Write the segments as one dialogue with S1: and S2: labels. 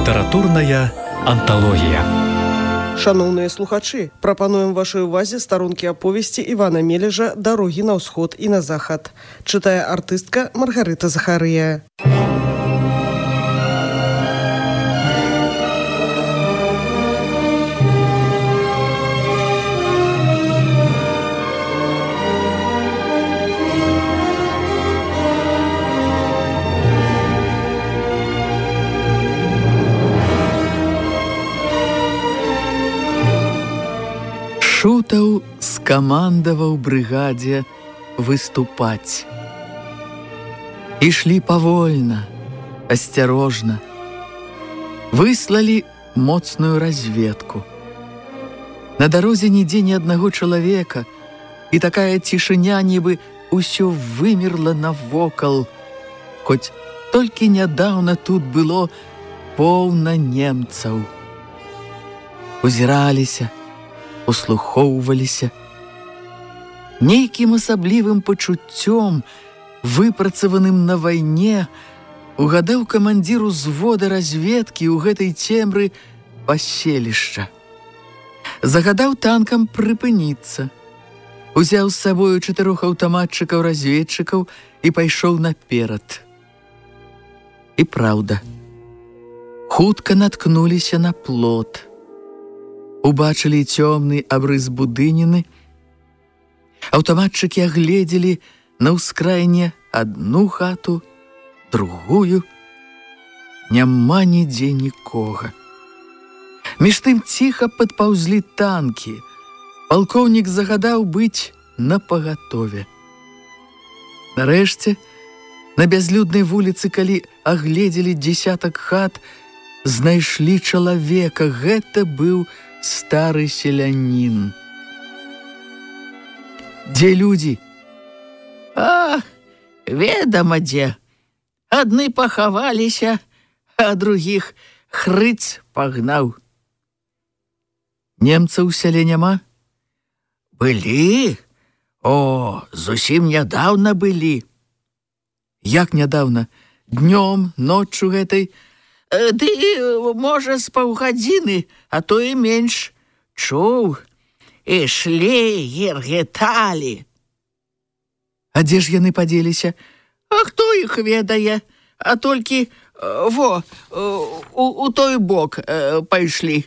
S1: Літаратурная анталогія.
S2: Шановныя слухачы, прапануем вашай увазе старонкі аповесці Івана Мележа «Дарогі на ўсход і на захад». Чытае артыстка Маргарыта Захарыя.
S3: Шутаў скамандаваў брыгадзе выступаць. Ішлі павольна, асцярожна. Выслалі моцную разведку. На дарозе нідзе ні аднаго чалавека, і такая цішыня, нібы ўсё вымерла навокал, хоць толькі нядаўна тут было поўна немцаў. Узіраліся, услухоўваліся. Нейкім асаблівым пачуццём, выпрацаваным на вайне, угадаў камандзір узвода разведкі ў гэтай цемры паселішча. Загадаў танкам прыпыніцца. Узяў з сабою 4 аўтаматчыкаў-разведчыкаў і пайшоў наперад. І праўда, хутка наткнуліся на плот. Убачылі цёмны абрыс будыніны. Аўтаматчыкі агледзелі на ўскраіне адну хату, другую. Няма нідзе нікога. Між тым ціха падпаўзлі танкі. Палкоўнік загадаў быць напагатове. Нарэшце, на бязлюднай вуліцы, калі агледзелі 10 хат, знайшлі чалавека. Гэта быў стары селянін. Дзе людзі?
S4: Ведама дзе. Адны пахаваліся, а другіх хрыц пагнаў.
S3: Немцаў у сяле няма?
S4: Былі? Зусім нядаўна былі.
S3: Як нядаўна? Днём, ноччу гэтай?
S4: Ды, можа, з паўгадзіны, а то і менш. Чуў, ішлі, гергеталі.
S3: А дзе ж яны падзеліся?
S4: А хто іх ведае? А толькі, у той бок пайшлі.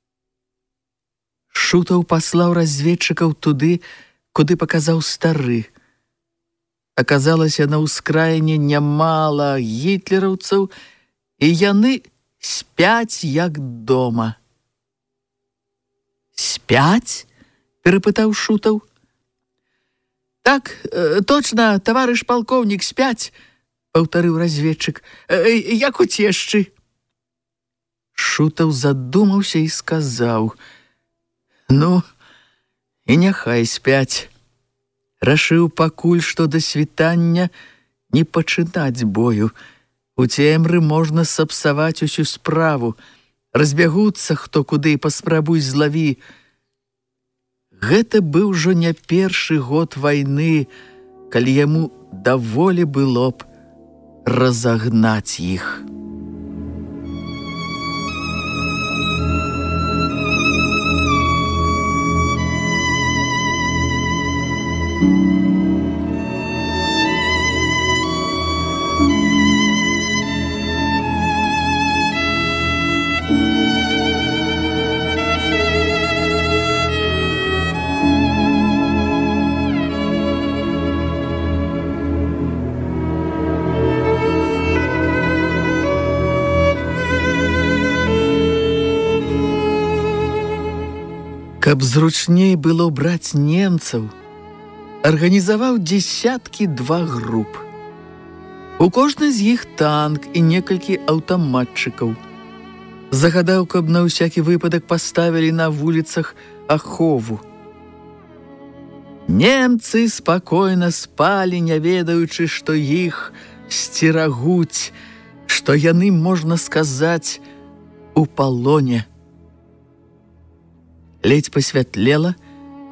S3: Шутаў паслаў разведчыкаў туды, куды паказаў стары. Аказалася, на ўскраіне нямала гітлераўцаў, і яны спяць, як дома.
S4: Спяць?
S3: Перапытаў Шутаў.
S4: Так, точна, таварыш палкоўнік, спяць,
S3: паўтарыў разведчык,
S4: як уцешчы.
S3: Шутаў задумаўся і сказаў: ну, і няхай спяць. Рашыў пакуль што да світання не пачынаць бою. У цемры можна сапсаваць усю справу. Разбягуцца хто куды, паспрабуй злаві. Гэта быў ужо не першы год вайны, калі яму даволі было б разагнаць іх. Каб зручней было браць немцаў, арганізаваў 2 груп. У кожнай з іх танк і некалькі аўтаматчыкаў. Загадаў, каб на ўсякі выпадак паставілі на вуліцах ахову. Немцы спакойна спалі, не ведаючы, што іх сцерагуць, што яны, можна сказаць, у палоне. Ледзь пасвятлела,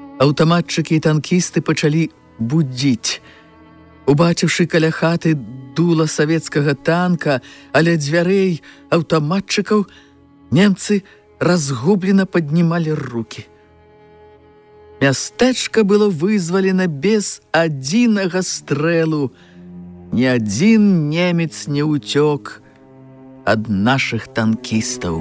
S3: аўтаматчыкі і танкісты пачалі будзіць. Убачыўшы каля хаты дула савецкага танка, але дзвярэй аўтаматчыкаў немцы разгублена паднімалі рукі. Мястэчка было вызвалена без адзінага стрэлу. Ні адзін немец не ўцёк ад нашых танкістаў.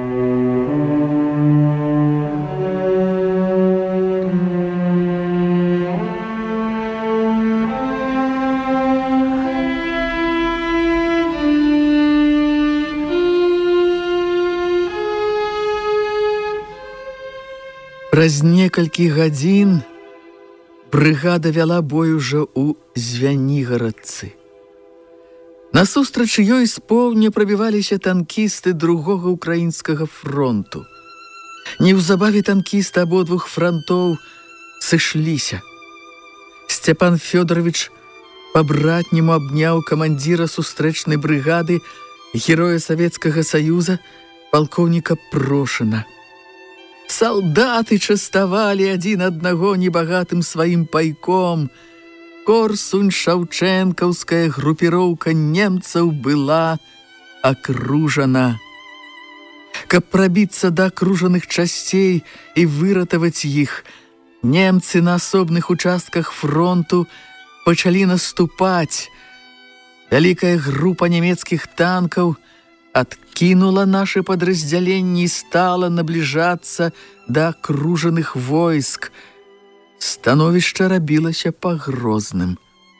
S3: Праз некалькі гадзін брыгада вяла бой ужо ў Звянігарадцы. Насустрач ёй з поўдня прабіваліся танкісты другога ўкраінскага фронту. Неўзабаве танкісты абодвух фронтоў сышліся. Сцяпан Фёдорович па-братняму абняў камандзіра сустрэчнай брыгады, героя Савецкага Саюза, палкоўніка Прошына. Салдаты частавалі адзін аднаго небагатым сваім пайком. Корсунь-шаўчэнкаўская групіроўка немцаў была акружана. Каб прабіцца да акружаных часцей і выратаваць іх, немцы на асобных участках фронту пачалі наступаць. Вялікая група нямецкіх танкаў адкінула нашы падраздзяленні і стала набліжацца да акружаных войск. Становішча рабілася пагрозным.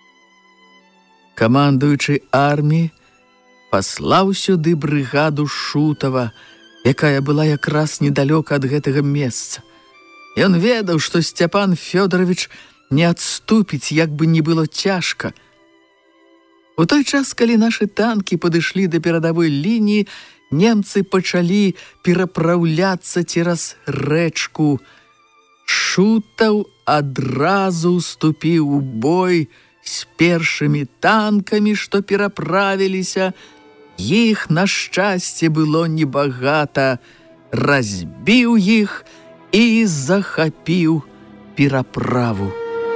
S3: Камандуючы арміі паслаў сюды брыгаду Шутава, якая была якраз недалёка ад гэтага месца. Ён ведаў, што Сцяпан Фёдорович не адступіць, як бы не было цяжка. У той час, калі нашы танкі падышлі да перадавой лініі, немцы пачалі перапраўляцца цераз рэчку. Шутаў адразу уступіў у бой з першымі танкамі, што пераправіліся. Іх, на шчасце, было небагата. Разбіў іх і захапіў пераправу.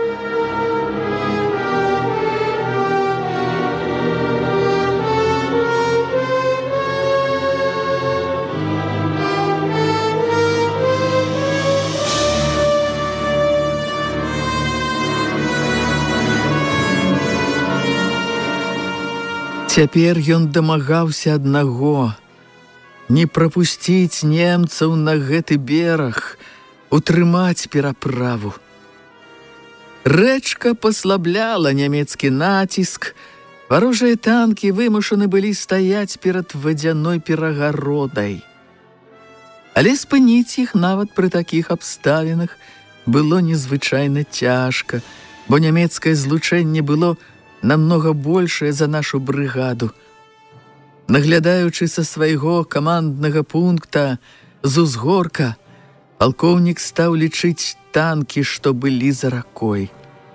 S3: Цяпер ён дамагаўся аднаго – не прапусціць немцаў на гэты бераг, утрымаць пераправу. Рэчка паслабляла нямецкі націск, варожыя танкі вымушаны былі стаяць перад вадзяной перагародай. Але спыніць іх нават пры такіх абставінах было незвычайна цяжка, бо нямецкае злучэнне было намнога большае за нашу брыгаду. Наглядаючы са свайго каманднага пункта з узгорка, палкоўнік стаў лічыць танкі, што былі за ракой.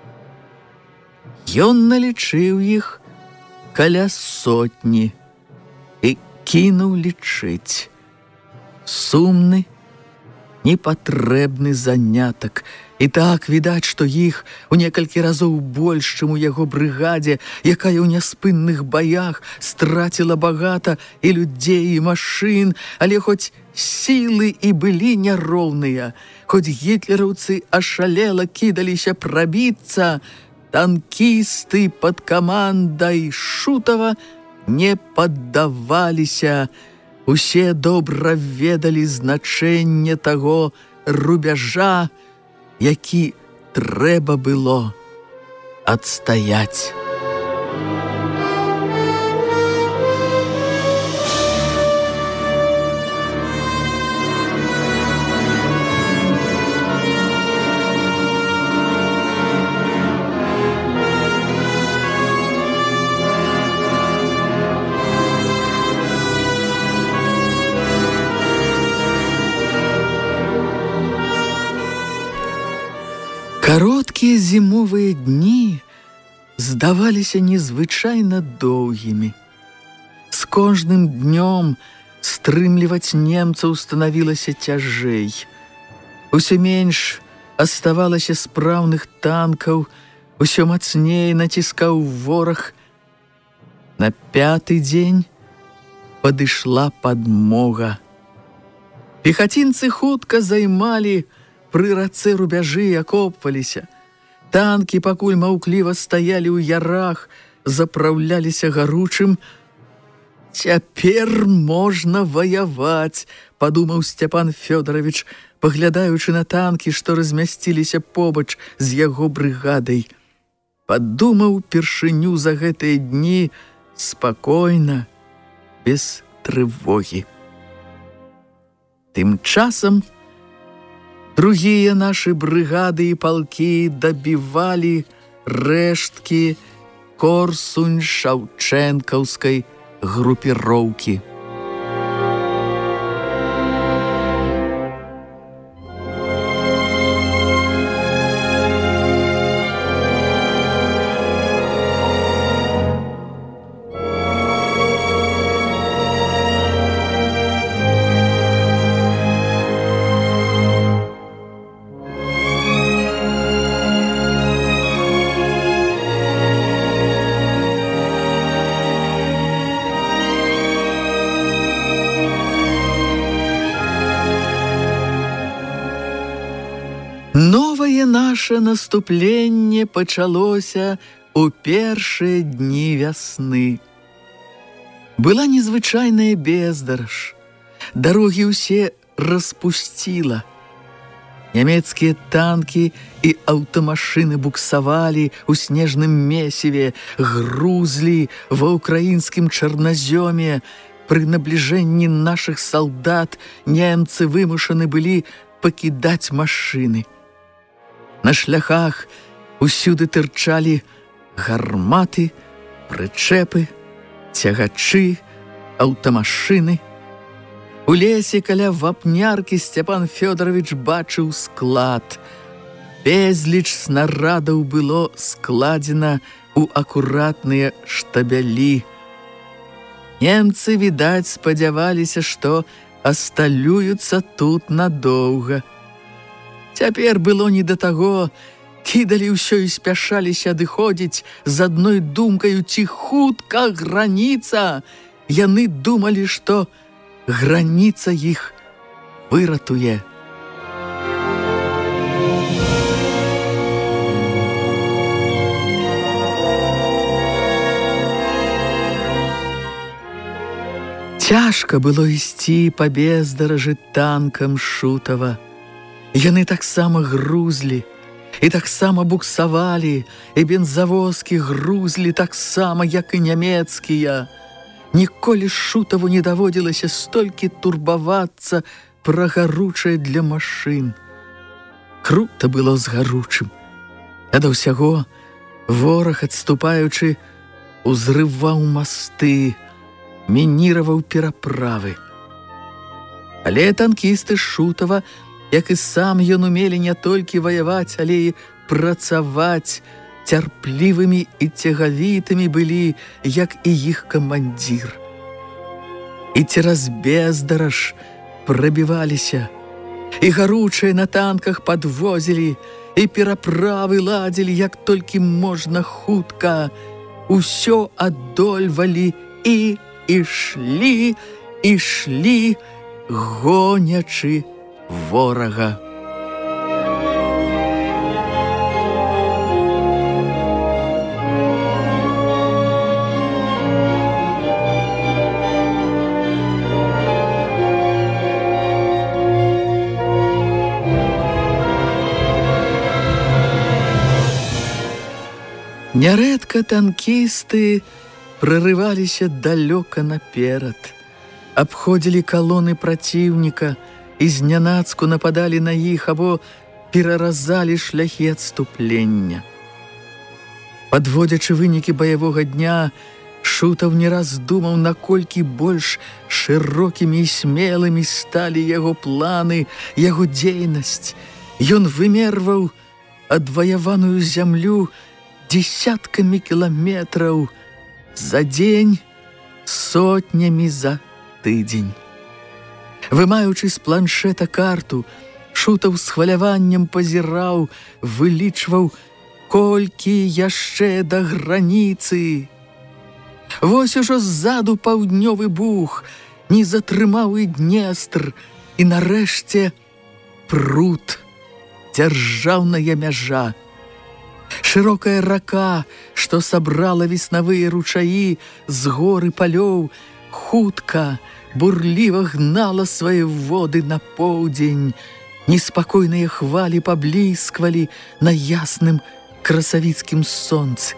S3: Ён налічыў іх каля 100 і кінуў лічыць. Сумны, непатрэбны занятак. І так відаць, што іх у некалькі разоў больш, чым у яго брыгадзе, якая ў няспынных баях страціла багата і людзей, і машын, але хоць сілы і былі няроўныя, хоць гітлераўцы ашалела кідаліся прабіцца, танкісты пад камандай Шутава не паддаваліся. Усе добра ведалі значэнне таго рубяжа, які трэба было адстаяць. Кароткія зімовыя дні здаваліся незвычайна доўгімі. З кожным днём стрымліваць немцаў станавілася цяжэй. Усё менш аставалася спраўных танкаў, усё мацней націскаў вораг. На 5-й дзень падышла падмога. Пехацінцы хутка займалі пры рацэ рубяжы і акопваліся. Танкі пакуль маўкліва стаялі ў ярах, запраўляліся гаручым. «Цяпер можна ваяваць», – падумаў Сцяпан Фёдорович, паглядаючы на танкі, што размясціліся побач з яго брыгадай. Падумаў першыню за гэтыя дні спакойна, без трывогі. Тым часам другія нашы брыгады і палкі дабівалі рэшткі Корсунь-Шаўчэнкаўскай групіроўкі. Новае наша наступленне пачалося ў першыя дні вясны. Была незвычайная бездараж. Дарогі ўсе распусціла. Нямецкія танкі і аўтамашыны буксавалі ў снежным месіве, грузлі ва ўкраінскім чарназёме. Пры набліжэнні нашых салдат немцы вымушаны былі пакідаць машыны. На шляхах усюды тырчалі гарматы, прычэпы, цягачы, аўтамашыны. У лесе каля вапняркі Сцяпан Фёдорович бачыў склад. Безліч снарадаў было складзена ў акуратныя штабялі. Немцы, відаць, спадзяваліся, што асталююцца тут надоўга. Цяпер было не да таго, кідалі ўсё і спяшаліся адыходзіць з адной думкаю, ці хутка граніца. Яны думалі, што граніца іх выратуе. Цяжка было ісці па бездаражы танкам Шутава. Яны таксама грузлі, і таксама буксавалі, і бензавозкі грузлі таксама, як і нямецкія. Ніколі Шутаву не даводзілася столькі турбавацца пра гаручае для машын. Крута было з гаручым. А да ўсяго вораг, адступаючы, узрываў масты, мініраваў пераправы. Але танкісты Шутава, як і сам ён, умелі не толькі ваяваць, але і працаваць, цярплівымі і цягавітымі былі, як і іх камандзір. І цераз бездараж прабіваліся, і гаручае на танках падвозілі, і пераправы ладзілі, як толькі можна хутка. Усё адольвалі і ішлі, гонячы ворага. Нярэдка танкісты прарываліся далёка наперад, абходзілі калоны праціўніка і знянацку нападалі на іх або пераразалі шляхі адступлення. Падводзячы вынікі баявога дня, Шутаў не раз думаў, наколькі больш шырокімі і смелымі сталі яго планы, яго дзейнасць. Ён вымерваў адваяваную зямлю дзесяткамі кіламетраў за дзень, сотнямі за тыдзень. Вымаючы з планшета карту, Шутаў з хваляваннем пазіраў, вылічваў, колькі яшчэ да граніцы. Вось ужо ззаду паўднёвы буг, не затрымаў і Днестр, і нарэшце пруд, дзяржаўная мяжа. Шырокая рака, што сабрала веснавыя ручаі з гор і палёў, хутка, бурліва гнала свае воды на поўдзень. Неспакойныя хвалі паблісквалі на ясным красавіцкім сонцы.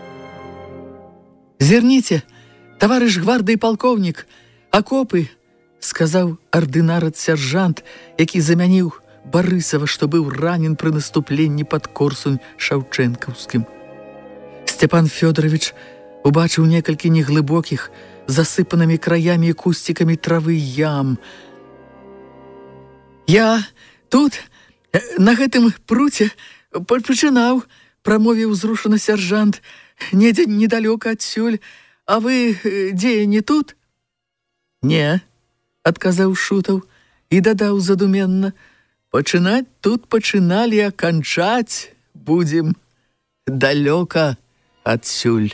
S3: «Зерніце, таварыш гвардыі палкоўнік, акопы», — сказаў ардынарат-сяржант, які замяніў Барысава, што быў ранен пры наступленні пад Корсунь Шаўчэнкаўскім. Степан Фёдорович убачыў некалькі неглыбокіх, засыпанымі краямі і кусцікамі травы ям. «Я тут, на гэтым пруце, пачынаў», — прамовіў узрушаны сяржант, «недзе недалёка адсюль. А вы дзе, не тут?» «Не», — адказаў Шутаў і дадаў задуменна, «пачынаць тут пачыналі, а канчаць будзем далёка адсюль».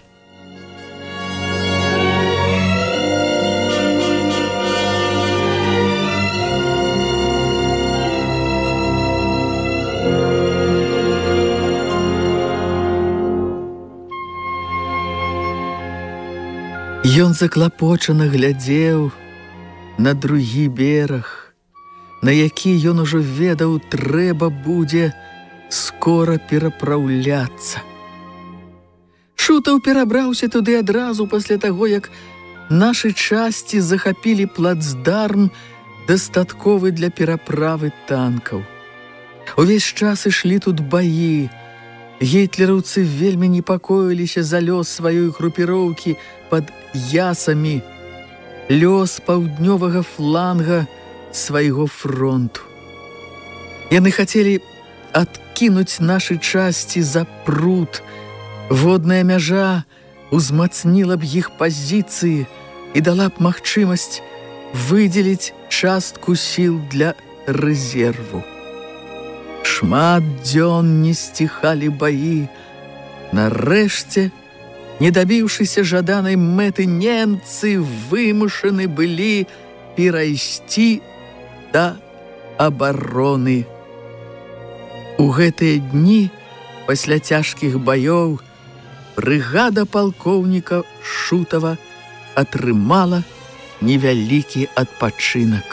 S3: Ён заклапочана глядзеў на другі бераг, на які ён ужо ведаў, трэба будзе скора перапраўляцца. Шутаў перабраўся туды адразу пасля таго, як нашы часці захапілі плацдарм, дастатковы для пераправы танкаў. Увесь час ішлі тут баі. Гітлераўцы вельмі непакоіліся за лёс сваёй групіроўкі пад Ясамі, лёс паўднёвага фланга свайго фронту. Яны хацелі адкінуць нашы часці за пруд. Водная мяжа узмацніла б іх пазіцыі і дала б магчымасць выдзеліць частку сіл для рэзерву. Шмат дзён не сціхалі баі. Нарэшце, не дабіўшыся жаданай мэты, немцы вымушаны былі перайсці да абароны. У гэтыя дні, пасля цяжкіх баёў, брыгада палкоўніка Шутава атрымала невялікі адпачынак.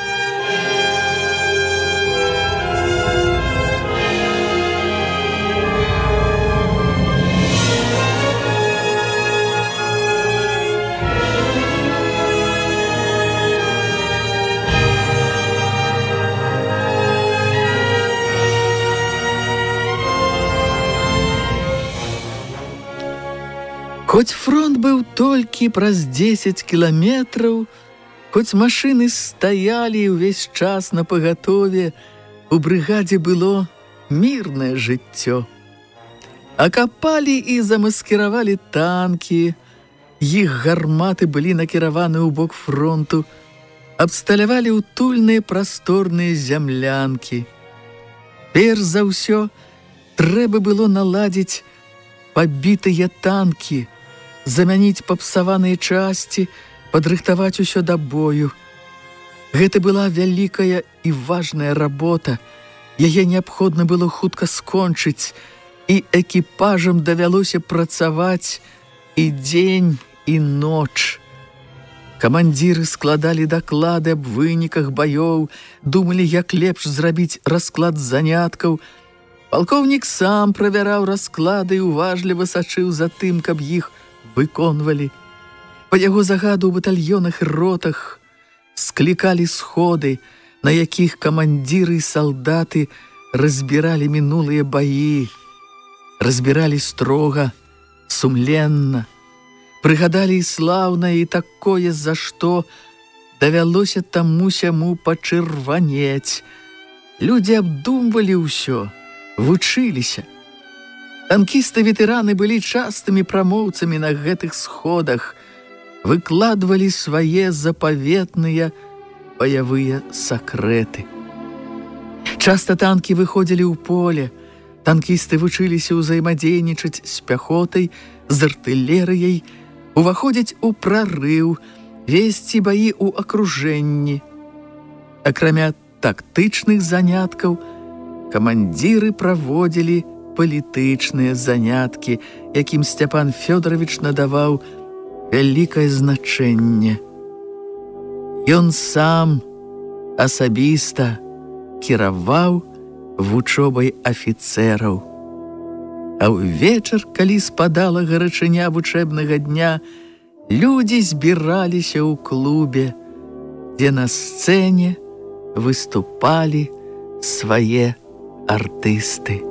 S3: Хоць фронт быў толькі праз 10 кіламетраў, хоць машыны стаялі ўвесь час на пагатове, у брыгадзе было мірнае жыццё. Акапалі і замаскіравалі танкі, іх гарматы былі накіраваны ў бок фронту, абсталявалі утульныя прасторныя зямлянкі. Перш за ўсё, трэба было наладзіць пабітыя танкі, замяніць папсаваныя часці, падрыхтаваць усё да бою. Гэта была вялікая і важная работа. Яе неабходна было хутка скончыць, і экіпажам давялося працаваць і дзень, і ноч. Камандзіры складалі даклады аб выніках баёў, думалі, як лепш зрабіць расклад заняткаў. Палкоўнік сам правяраў расклады і уважліва сачыў за тым, каб іх выконвалі. Па яго загаду ў батальёнах і ротах склікалі сходы, на якіх камандзіры і салдаты разбіралі мінулыя баі. Разбіралі строга, сумленна. Прыгадалі і слаўнае, і такое, за што давялося таму-сяму пачырванець. Людзі абдумвалі ўсё, вучыліся. Танкісты-ветэраны былі частымі прамоўцамі на гэтых сходах, выкладвалі свае запаветныя баявыя сакрэты. Часта танкі выходзілі ў поле, танкісты вучыліся ўзаемадзейнічаць з пяхотай, з артылерыяй, уваходзіць у прарыў, весці баі ў акружэнні. Акрамя тактычных заняткаў, камандзіры праводзілі палітычныя заняткі, якім Сцяпан Фёдорович надаваў вялікае значэнне. Ён сам асабіста кіраваў вучобай афіцэраў. А ўвечар, калі спадала гарачыня вучэбнага дня, людзі збіраліся ў клубе, дзе на сцэне выступалі свае артысты.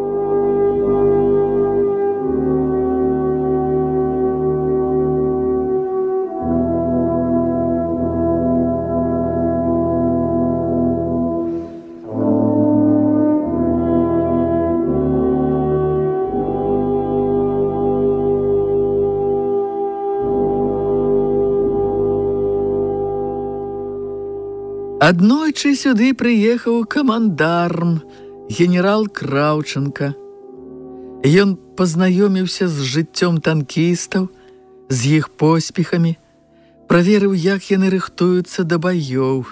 S3: Аднойчы сюды прыехаў камандарм, генерал Краўченка. Ён пазнаёміўся з жыццём танкістаў, з іх поспехамі, праверыў, як яны рыхтуюцца да баёў.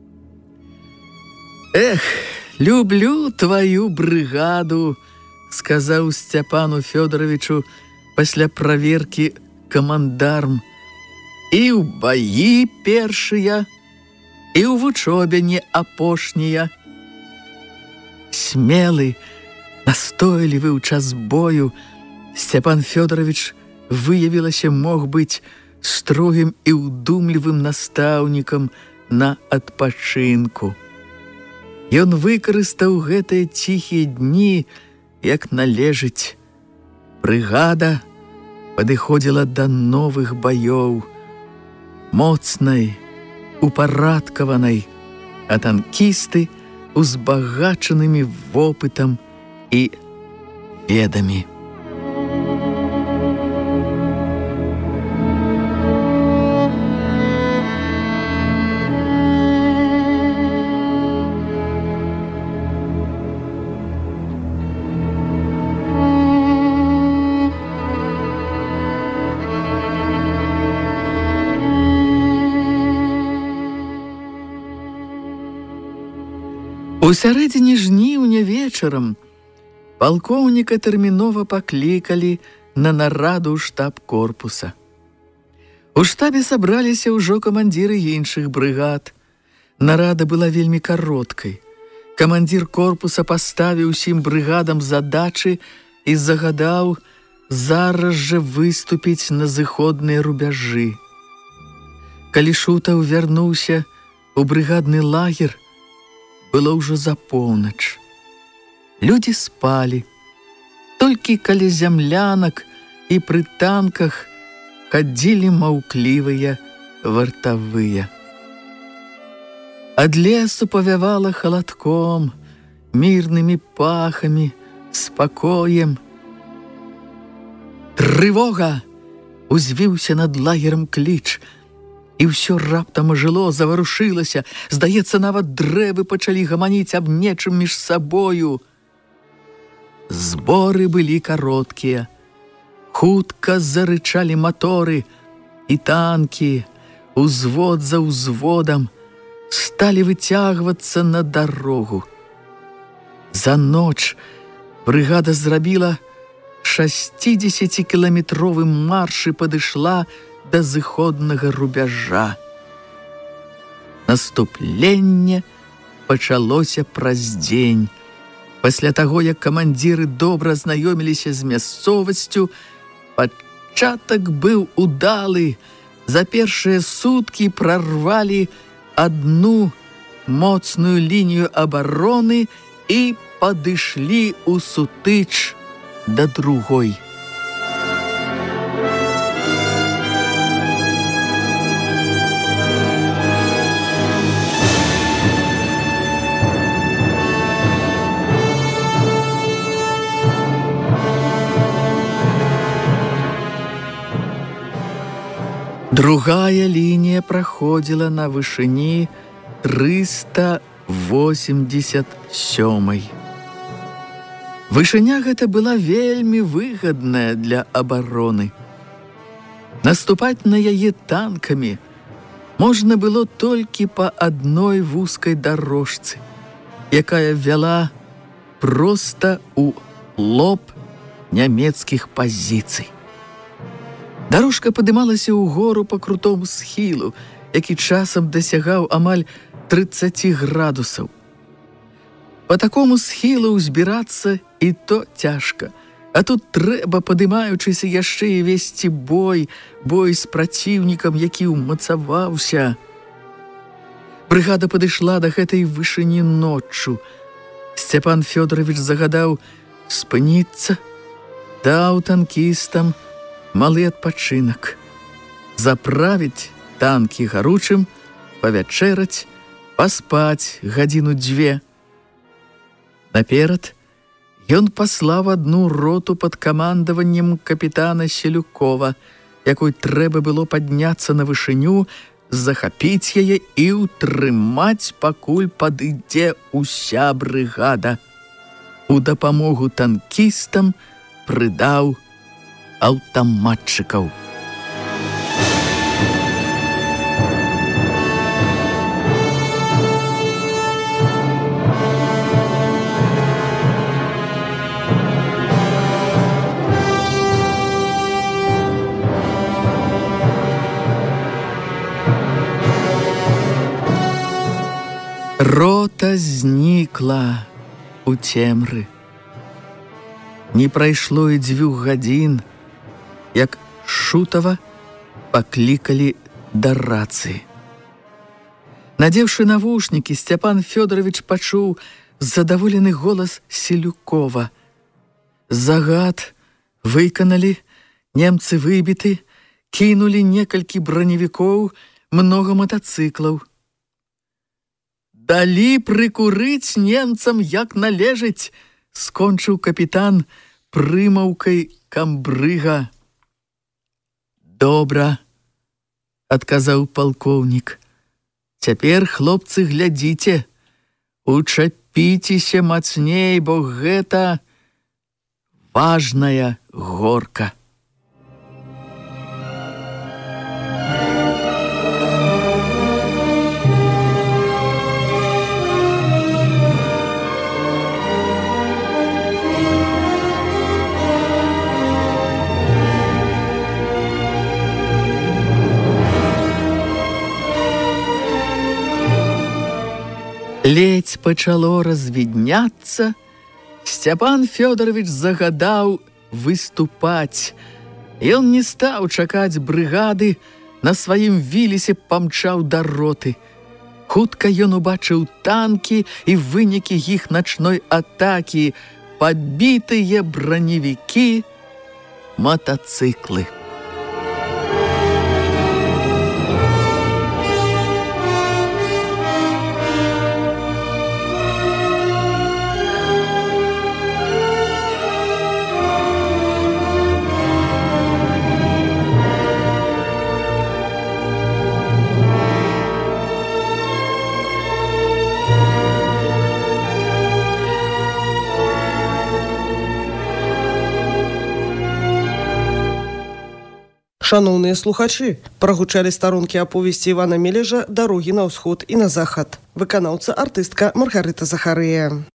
S3: «Эх, люблю твою брыгаду», — сказаў Сцяпану Фёдоровичу пасля праверкі камандарм. «І ў баі першыя, і ў вучобе не апошнія». Смелы, настойлівы ў час бою, Сцяпан Фёдорович выявілася мог быць строгім і ўдумлівым настаўнікам на адпачынку. Ён выкарыстаў гэтыя ціхія дні, як належыць. Брыгада падыходзіла да новых баёў, моцнай, упарадкаванай, а танкісты узбагачанымі вопытам і ведамі. У сярэдзіне жніўня вечарам палкоўніка тэрмінова паклікалі на нараду ў штаб корпуса. У штабе сабраліся ўжо камандзіры іншых брыгад. Нарада была вельмі кароткай. Камандзір корпуса паставіў усім брыгадам задачы і загадаў зараз жа выступіць на зыходныя рубяжы. Калі Шутаў вярнуўся у брыгадны лагер, было ўжо за поўнач. Людзі спалі. Толькі каля зямлянак і пры танках хадзілі маўклівыя вартавыя. Ад лесу павявала халадком, мірнымі пахамі, спакоем. «Трывога!» — узвіўся над лагерам кліч. І ўсё раптам ажыло, заварушылася. Здаецца, нават дрэвы пачалі гаманіць аб нечым між сабою. Зборы былі кароткія. Хутка зарычалі маторы, і танкі, узвод за ўзводам, сталі выцягвацца на дарогу. За ноч брыгада зрабіла 60-кіламетровы марш і падышла да зыходнага рубяжа. Наступленне пачалося праз дзень. Пасля таго, як камандзіры добра знаёміліся з мясцовасцю, пачатак быў удалы. За першыя суткі прарвалі адну моцную лінію абароны і падышлі ў сутыч да другой. Другая лінія праходзіла на вышыні 387. Вышыня гэта была вельмі выгадная для абароны. Наступаць на яе танкамі можна было толькі па адной вузкай дарожцы, якая вяла проста ў лоб нямецкіх пазіцый. Дарожка падымалася ў гору па крутому схілу, які часам дасягаў амаль 30 градусаў. Па такому схілу ўзбірацца і то цяжка, а тут трэба, падымаючыся, яшчэ і весці бой з праціўнікам, які ўмацаваўся. Брыгада падышла да гэтай вышыні ноччу. Сцяпан Фёдорович загадаў спыніцца, даў танкістам малы адпачынак, заправіць танкі гаручым, павячэраць, паспаць гадзіну-дзве. Наперад ён паслаў адну роту пад камандаваннем капітана Селюкова, якой трэба было падняцца на вышыню, захапіць яе і ўтрымаць, пакуль падыдзе ўся брыгада. У дапамогу танкістам прыдаў аўтаматчыкаў. Рота знікла у цемры. Не прайшло і 2 гадзін, як Шутава паклікалі да рацыі. Надзеўшы навушнікі, Сцяпан Фёдорович пачуў задаволены голас Селюкова. Загад выканалі, немцы выбіты, кінулі некалькі броневікоў, многа матацыклаў. Далі прыкурыць немцам як належыць, скончыў капітан прымаўкай камбрыга. Добра, адказаў палкоўнік. Цяпер, хлопцы, глядзіце, учапіцеся мацней, бо гэта важная горка. Ледзь пачало развідняцца, Сцяпан Фёдорович загадаў выступаць. Ён не стаў чакаць брыгады, на сваім вілісе памчаў да роты. Хутка ён убачыў танкі і вынікі іх начной атакі, пабітыя броневікі, матацыклы.
S2: Шановныя слухачы, прагучалі старонкі аповесці Івана Мележа «Дарогі на ўсход і на захад». Выканаўца артыстка Маргарыта Захарыя.